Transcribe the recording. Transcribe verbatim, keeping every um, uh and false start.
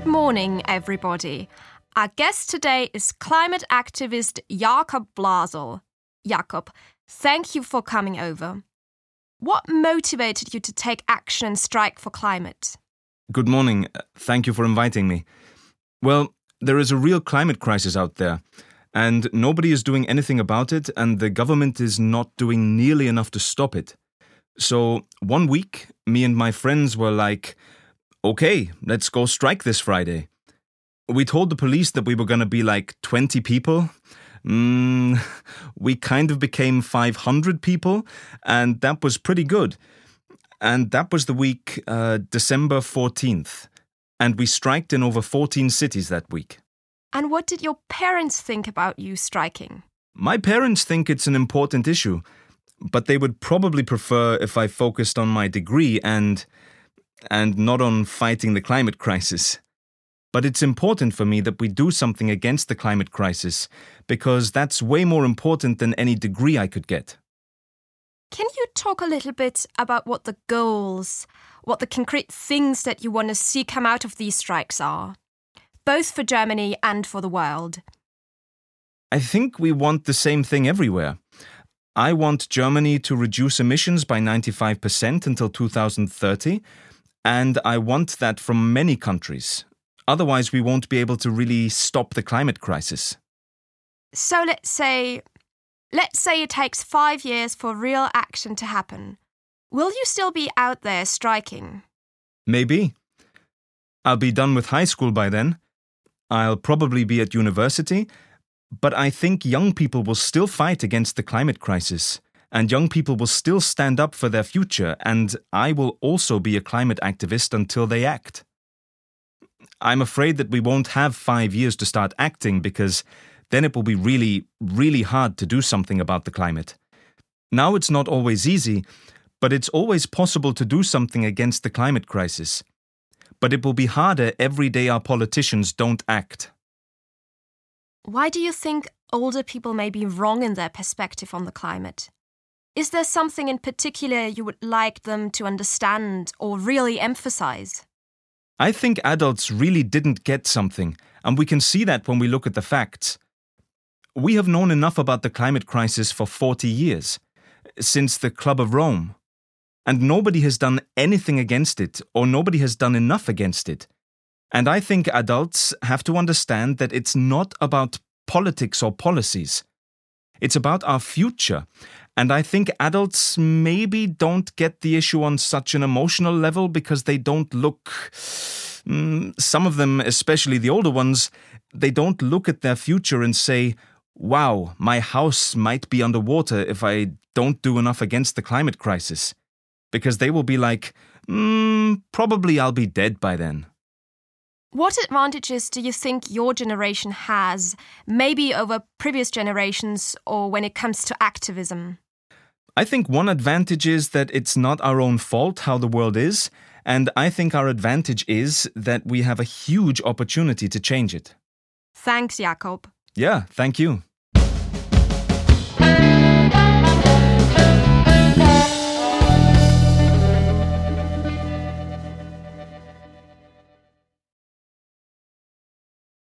Good morning, everybody. Our guest today is climate activist Jakob Blasel. Jakob, thank you for coming over. What motivated you to take action and strike for climate? Good morning. Thank you for inviting me. Well, there is a real climate crisis out there, and nobody is doing anything about it, and the government is not doing nearly enough to stop it. So one week, me and my friends were like, okay, let's go strike this Friday. We told the police that we were going to be like twenty people. Mm, we kind of became five hundred people, and that was pretty good. And that was the week, uh, December fourteenth. And we striked in over fourteen cities that week. And what did your parents think about you striking? My parents think it's an important issue, but they would probably prefer if I focused on my degree and, and not on fighting the climate crisis. But it's important for me that we do something against the climate crisis, because that's way more important than any degree I could get. Can you talk a little bit about what the goals, what the concrete things that you want to see come out of these strikes are, both for Germany and for the world? I think we want the same thing everywhere. I want Germany to reduce emissions by ninety-five percent until two thousand thirty, and I want that from many countries. Otherwise, we won't be able to really stop the climate crisis. So let's say, let's say it takes five years for real action to happen. Will you still be out there striking? Maybe. I'll be done with high school by then. I'll probably be at university. But I think young people will still fight against the climate crisis. And young people will still stand up for their future. And I will also be a climate activist until they act. I'm afraid that we won't have five years to start acting, because then it will be really, really hard to do something about the climate. Now it's not always easy, but it's always possible to do something against the climate crisis. But it will be harder every day our politicians don't act. Why do you think older people may be wrong in their perspective on the climate? Is there something in particular you would like them to understand or really emphasize? I think adults really didn't get something, and we can see that when we look at the facts. We have known enough about the climate crisis for forty years, since the Club of Rome. And nobody has done anything against it, or nobody has done enough against it. And I think adults have to understand that it's not about politics or policies. It's about our future. And I think adults maybe don't get the issue on such an emotional level because they don't look, mm, some of them, especially the older ones, they don't look at their future and say, wow, my house might be underwater if I don't do enough against the climate crisis. Because they will be like, mm, probably I'll be dead by then. What advantages do you think your generation has, maybe over previous generations, or when it comes to activism? I think one advantage is that it's not our own fault how the world is, and I think our advantage is that we have a huge opportunity to change it. Thanks, Jakob. Yeah, thank you.